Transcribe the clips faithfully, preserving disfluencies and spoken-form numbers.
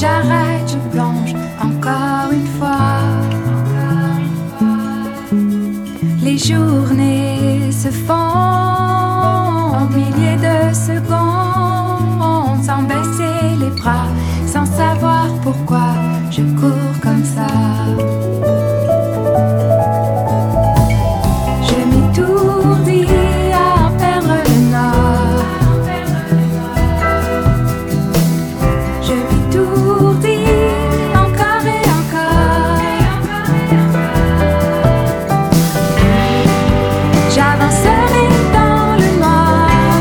j'arrête, je plonge encore une fois. Les journées se font en milliers de secondes, sans baisser les bras, sans savoir pourquoi je cours comme ça. Je m'étourdis à perdre le nord. Je m'étourdis encore et encore. J'avancerai dans le noir,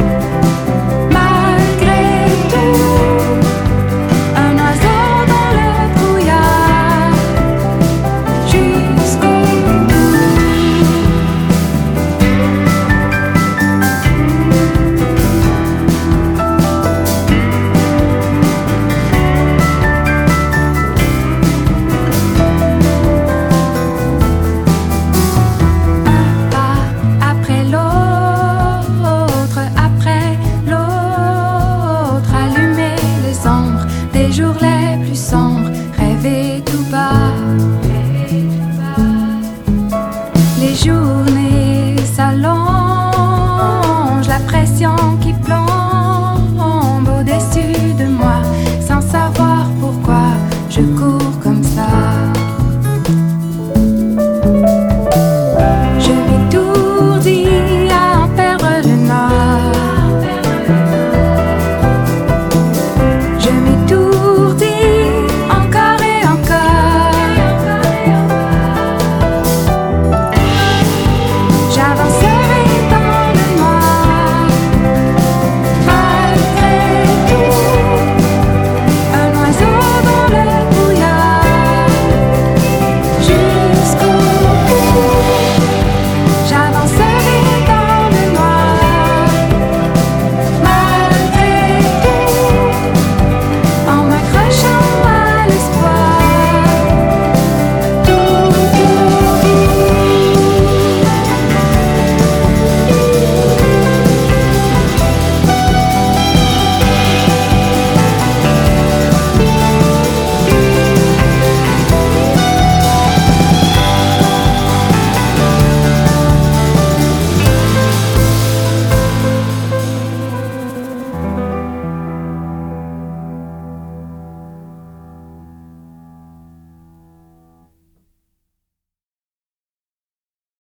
malgré tout. Un oiseau dans le brouillard, jusqu'au bout. Un pas après l'autre, après l'autre, allumer les ombres des jours les plus sombres, rêver tout bas. Les journées